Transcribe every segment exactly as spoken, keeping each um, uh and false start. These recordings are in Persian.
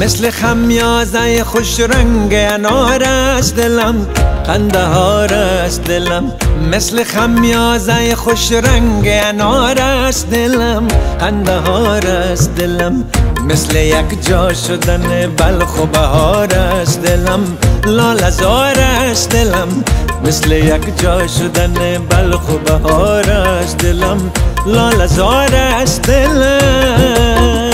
مثل خمیازه خوش رنگ انار است دلم، قندهار است دلم. مثل خمیازه خوش رنگ انار است دلم، قندهار است دلم. مثل یک جا شدن بلخ و بهار است دلم، لاله زار است دلم. مثل یک جا شدن بلخ و بهار است دلم، لاله زار است دلم.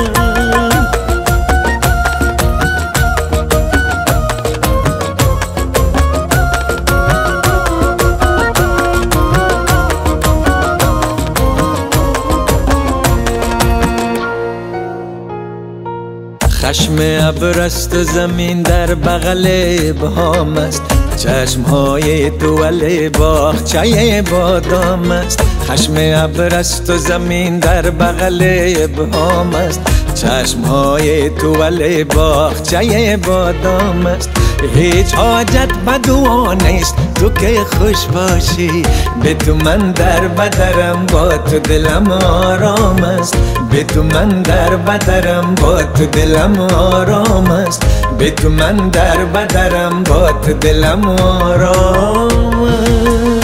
خشم ابر است و زمین در بغل ابهام است، چشمهای دول باغچه بادام است. خشم ابر است و زمین در بغل ابهام است، چشمهای دول باغچه بادام است. هیچ حاجت به دعا نیست تو که خوش باشی، به تو من در بدرم با تو دلم آرام است. به تو من در بدرم با تو دلم آرام است. به تو من در بدرم با تو دلم آرام است.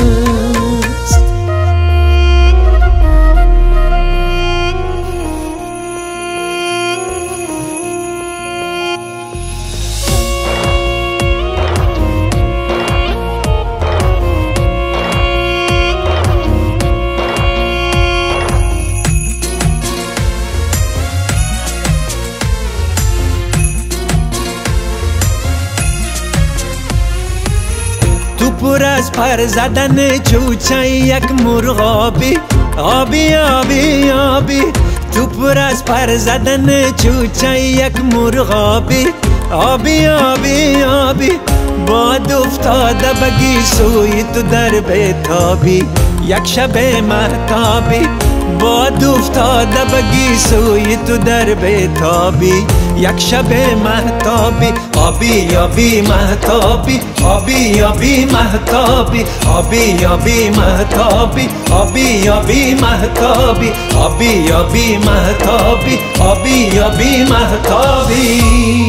پر از پر زدن چوچه یک مرغابی، آبی آبی آبی. تو پر از پر زدن چوچه یک مرغابی، آبی آبی آبی. باد افتاده بگی سوی تو در بیتابی، یک شب مهتابی. باد افتاده بگی سوی تو در بیتابی، یک شب مهتابی. آبی آبی مهتابی، آبی آبی مهتابی، آبی آبی مهتابی، آبی آبی مهتابی، آبی آبی مهتابی، آبی آبی مهتابی.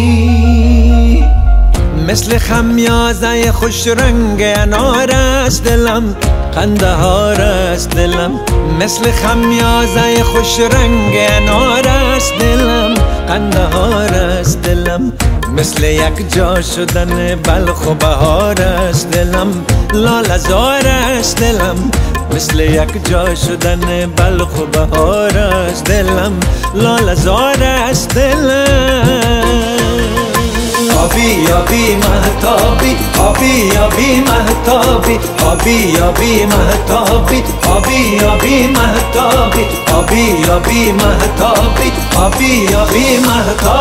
مثل خمیازه خوش رنگ انار است دلم، قندهار است دلم. مثل خمیازه خوش رنگ انار است دلم، قندهار است دلم. مثل یک جا شدن بلخ و بهار است دلم، لاله زار است دلم. مثل یک جا شدن بلخ و بهار است دلم، لاله زار است دلم. آبی آبی مهتابی، آبی آبی مهتابی، آبی آبی مهتابی، آبی آبی مهتابی، آبی آبی مهتابی، آبی آبی مهتابی.